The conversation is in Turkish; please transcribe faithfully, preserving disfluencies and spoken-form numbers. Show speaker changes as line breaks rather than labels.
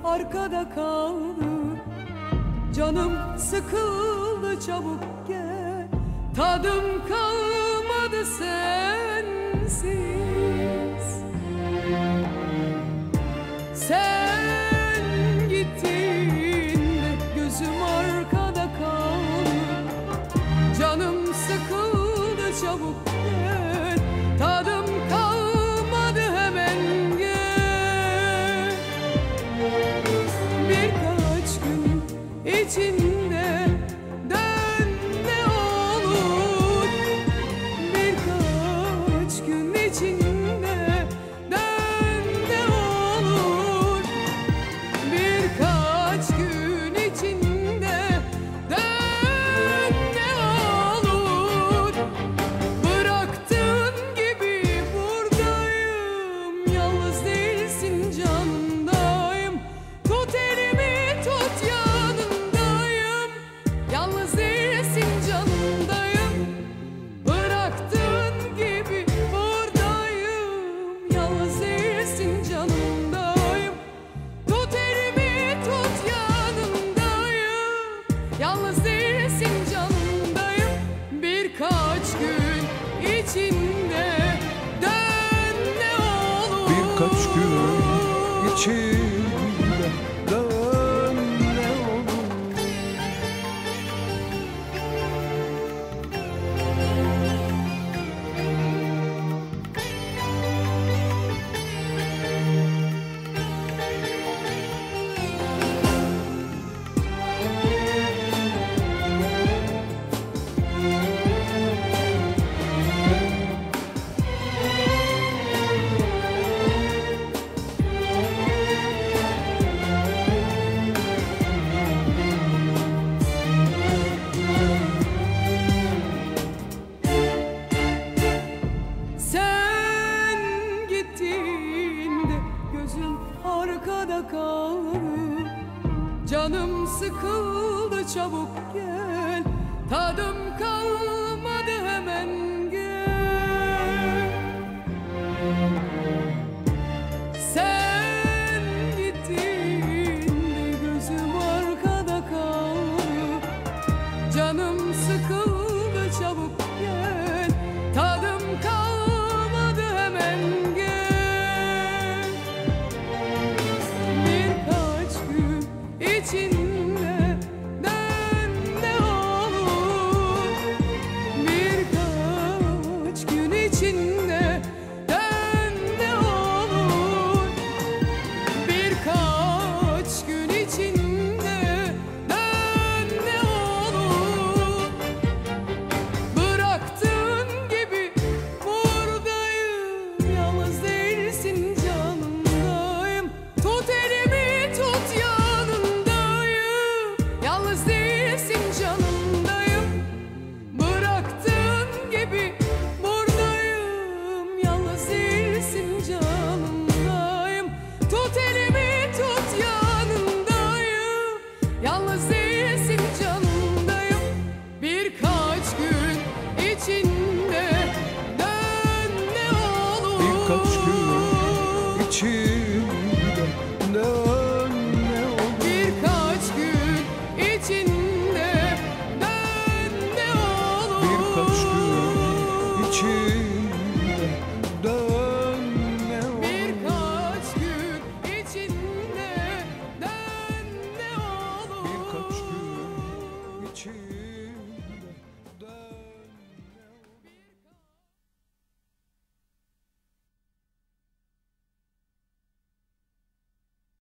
arkada kaldı. Canım sıkıldı, çabuk gel. Tadım kalmadı sensiz. Sen gittiğinde gözüm arkada kaldı. Canım sıkıldı, çabuk gel. Tadım kalmadı, hemen gel. Birkaç gün içinde dön ne olur. Birkaç gün içinde dön ne olur. Birkaç gün içinde dön ne olur. Bıraktığın gibi buradayım, yalnız değilsin canındayım. Tut elimi, tut yanındayım, yalnız değilsin canındayım. Bıraktığın gibi buradayım, yalnız değilsin canındayım. Tut elimi, tut yanındayım, yalnız değilsin canındayım. Birkaç gün içinde dön ne olur.
Birkaç gün içinde dön ne olur.
Sen gittiğinde gözüm arkada kaldı. Canım sıkıldı, çabuk gel. Tadım kalmadı, hemen gel. Sen gittiğinde gözüm arkada kaldı. Canım sıkıldı, çabuk gel. Tadım kalmadı, hemen gel. Birkaç gün içinde dön ne olur. Birkaç gün içinde dön ne olur. Birkaç gün içinde dön ne olur. Bıraktığın gibi buradayım, yalnız değilsin canındayım. Tut elimi, tut yanındayım, yalnız değilsin canındayım. Bıraktığın gibi buradayım, yalnız değilsin canındayım. Tut elimi, tut yanındayım, yalnız değilsin canındayım. Birkaç gün içinde dön ne olur.
Birkaç gün içinde